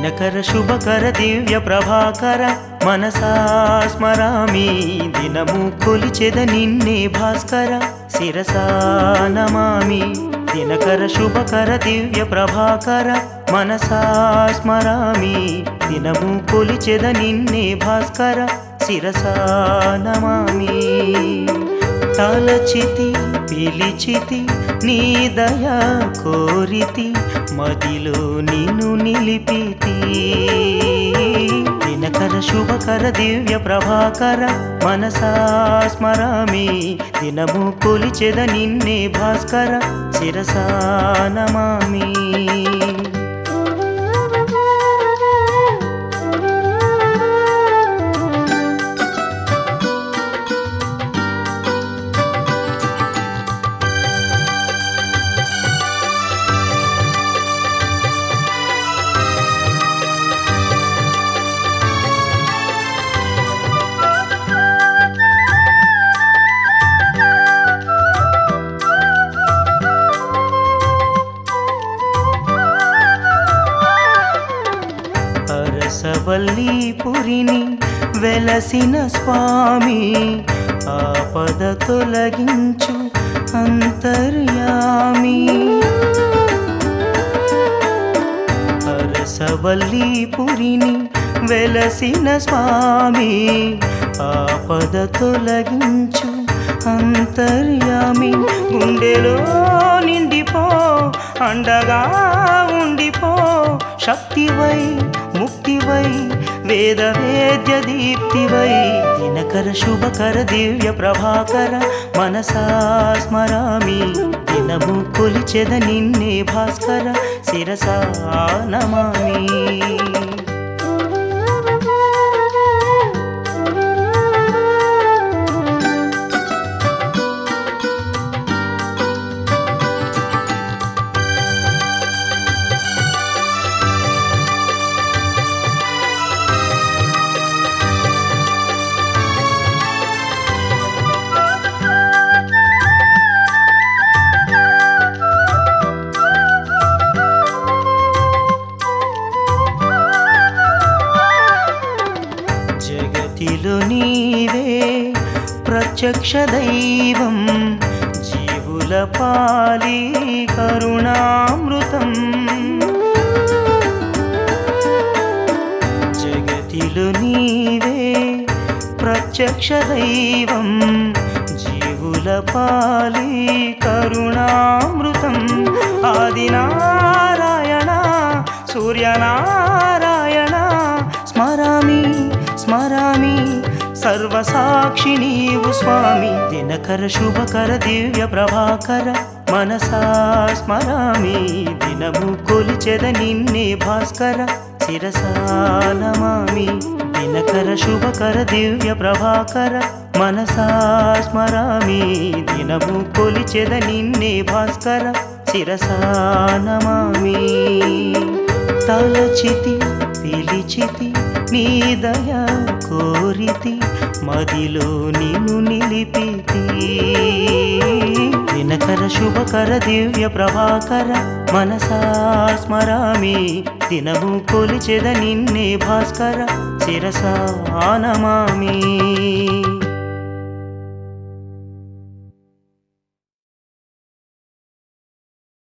దినకర శుభకర దివ్య ప్రభాకర మనసా స్మరామి దినము కొలిచెద నిన్నే భాస్కర శిరసా నమామి దినకర శుభకర దివ్య ప్రభాకర మనసా స్మరామి దినము కొలిచెద నిన్నే భాస్కర శిరసా నమామి తలచితి పిలిచితి నీ దయా కోరితి మదిలో నిన్ను నిలిపితి దినకర శుభకర దివ్య ప్రభాకర మనసా స్మరామి దినము కొలిచెద నిన్నే భాస్కర శిరసా నమామి అరసవల్లీపురిని వెలసిన స్వామి ఆపద తొలగించు అంతర్యామి అరసవల్లీపురిని వెలసిన స్వామి ఆపద తొలగించు అంతర్యామి గుండెలో నిండిపో అండగా ఉండిపో శక్తివై ముక్తివై వేద వేద్య దీప్తివై దినకర శుభకర దివ్య ప్రభాకర మనసా స్మరామి దినము కొలిచెద నిన్నే భాస్కర శిరసా నమామి జగతిలో నీవే ప్రత్యక్ష దైవం జీవుల పాలి కరుణామృతం జగతిలో నీవే ప్రత్యక్ష దైవం జీవుల పాలి కరుణామృతం ఆదినారాయణ సూర్యనారాయణ స్మరామి స్మరామి సర్వసాక్షి నీవు స్వామి దినకర శుభకర దివ్య ప్రభాకర మనసా స్మరామి దినము కొలిచెద నిన్నే భాస్కర శిరసా నమామి దినకర శుభకర దివ్య ప్రభాకర మనసా స్మరామి దినము కొలిచెద నిన్నే భాస్కర శిరసా నమామి తలచితి పిలిచితి నీ దయా కోరితి మదిలో నిన్ను నిలిపితి దినకర శుభకర దివ్య ప్రభాకర మనసా స్మరామి దినము కొలిచెద నిన్నే భాస్కర శిరసా నమామి